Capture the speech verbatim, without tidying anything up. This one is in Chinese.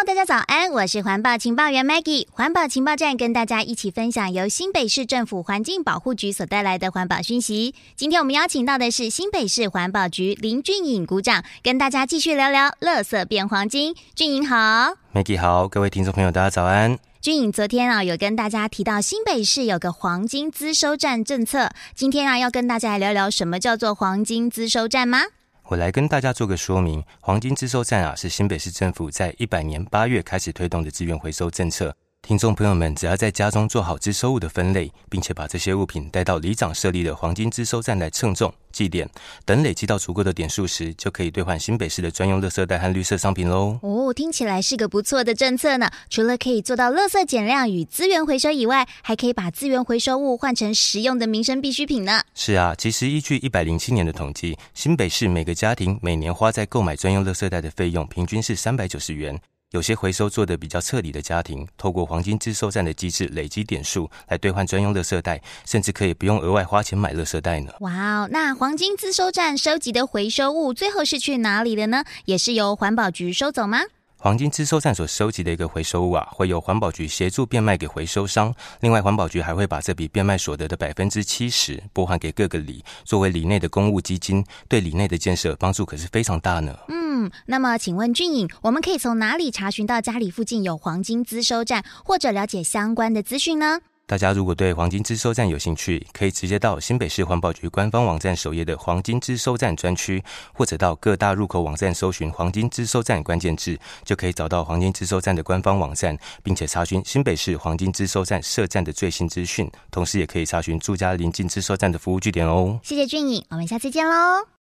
大家早安，我是环保情报员 Maggie。环保情报站跟大家一起分享由新北市政府环境保护局所带来的环保讯息。今天我们邀请到的是新北市环保局林俊颖股长，跟大家继续聊聊垃圾变黄金。俊颖好。 Maggie 好，各位听众朋友大家早安。 俊颖昨天啊有跟大家提到新北市有个黄金资收站政策，今天啊要跟大家来聊聊什么叫做黄金资收站吗？ 我来跟大家做个说明，黄金资收站啊是新北市政府在一百年八月开始推动的资源回收政策。听众朋友们只要在家中做好资收物的分类，并且把这些物品带到里长设立的黄金资收站来称重、计点，等累积到足够的点数时，就可以兑换新北市的专用垃圾袋和绿色商品咯。 哦，听起来是个不错的政策呢。除了可以做到垃圾减量与资源回收以外，还可以把资源回收物换成实用的民生必需品呢。 是啊，其实依据一百零七年的统计，新北市每个家庭每年花在购买专用垃圾袋的费用平均是三百九十元。有些回收做得比较彻底的家庭，透过黄金资收站的机制累积点数来兑换专用垃圾袋，甚至可以不用额外花钱买垃圾袋呢。 哇哦，那黄金资收站收集的回收物最后是去哪里了呢？也是由环保局收走吗？ 黄金资收站所收集的一个回收物啊，会由环保局协助变卖给回收商。另外，环保局还会把这笔变卖所得的百分之七十拨还给各个里，作为里内的公务基金，对里内的建设帮助可是非常大呢。 嗯，那么请问俊颖，我们可以从哪里查询到家里附近有黄金资收站，或者了解相关的资讯呢？ 大家如果对黄金资收站有兴趣，可以直接到新北市环保局官方网站首页的黄金资收站专区，或者到各大入口网站搜寻黄金资收站关键字，就可以找到黄金资收站的官方网站，并且查询新北市黄金资收站设站的最新资讯，同时也可以查询住家邻近资收站的服务据点哦。 谢谢俊颖，我们下次见咯。